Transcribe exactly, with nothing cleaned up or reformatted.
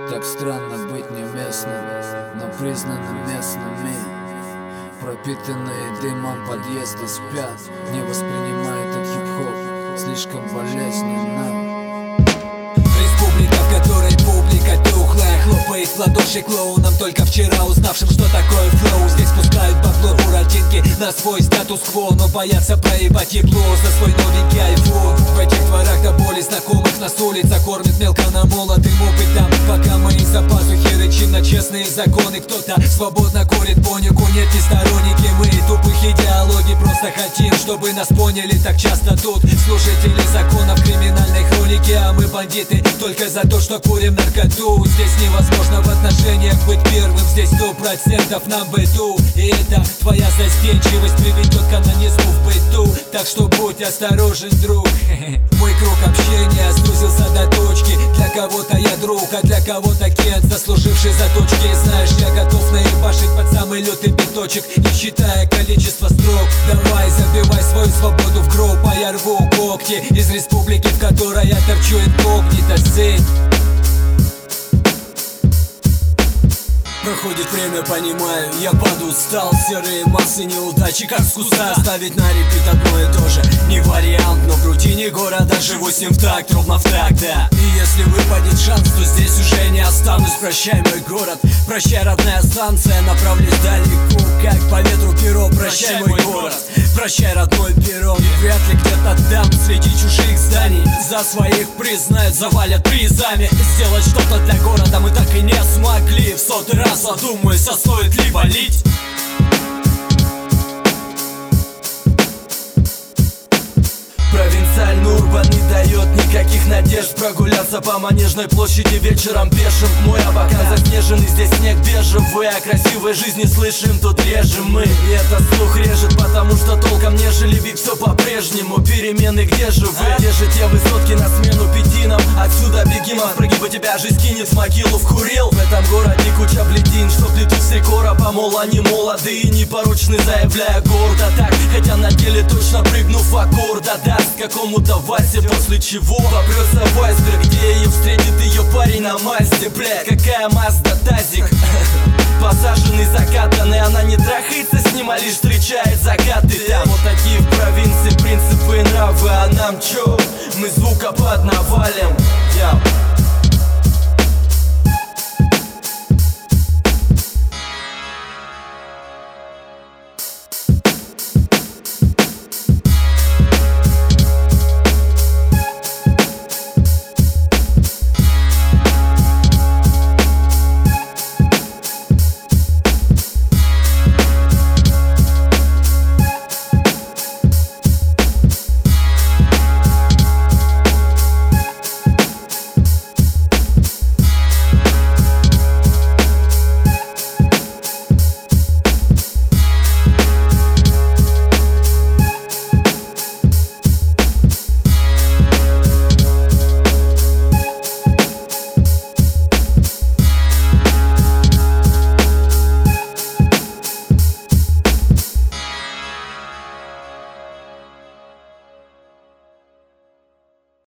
Так странно быть не местным, но признанным местными. Пропитанные дымом подъезды спят, не воспринимая этот хип-хоп слишком болезненно. Республика, в которой публика тухлая, хлопает в ладоши клоунам, только вчера узнавшим, что такое флоу. Здесь пускают бабло буратинки на свой статус-кво, но боятся проебать ебло за свой новенький айфон. В этих дворах до боли знакомых нас улица кормит мелко на молодым опытом, пока мои за пазухи рычим на честные законы. Кто-то свободно курит понюку, нет не сторонники мы тупых идеологий, просто хотим, чтобы нас поняли. Так часто тут служители законов криминальной хроники, а мы бандиты только за то, что курим наркоту. Здесь невозможно в отношениях быть первым, здесь сто процентов нам быту. И это твоя застенчивость приведет к анонизму в быту. Так что будь осторожен, друг. Мой круг общения сузился до точки. Для кого-то я друг, а для кого-то кент, заслуживший заточки. Знаешь, я готов наебашить под самый лютый биточек, не считая количество строк. Давай, забивай свою свободу в гроб, а я рву когти из республики, в которой я торчу инкогнито. Сеть. Проходит время, понимаю, я подустал. Серые массы неудачи, как с куста. Ставить на репит одно и то же не вариант, но в рутине города живу с ним в такт, ровно в такт, да. И если выпадет шанс, то здесь уже не останусь. Прощай, мой город, прощай, родная станция. Направлюсь далеко, как по ветру перо. Прощай, мой город, прощай, родной перрон. Вряд ли где-то там, среди чужих зданий, за своих признают, завалят призами. Сделать что-то для города мы так и не смогли. В сотый раз задумаюсь, а стоит ли валить? Провинциальный урбан не дает никаких надежд прогуляться по Манежной площади вечером пешим. Мой обока заснеженный, здесь снег бежевый. О красивой жизни слышим, тут режем мы. И это слух режет, потому что толком не жили, ведь все по-прежнему. Перемены, где же вы? Где же те высотки на смену пятинам? Отсюда беги, прогиба тебя жизнь кинет в могилу, вкурил. В этом городе куча бледин, что плетут все короба, мол, они молодые и непорочны, заявляя гордо так. Хотя на деле точно прыгнув в аккорд, даст какому-то Васе, после чего попрется в айсберг, где ее встретит ее парень на Мазде. Блядь, какая Мазда, тазик. Посаженный, закатанный, она не трахается с ним, а лишь встречает закаты. Там вот такие в провинции принципы и нравы, а нам чё? Мы звука под навалим. Яу.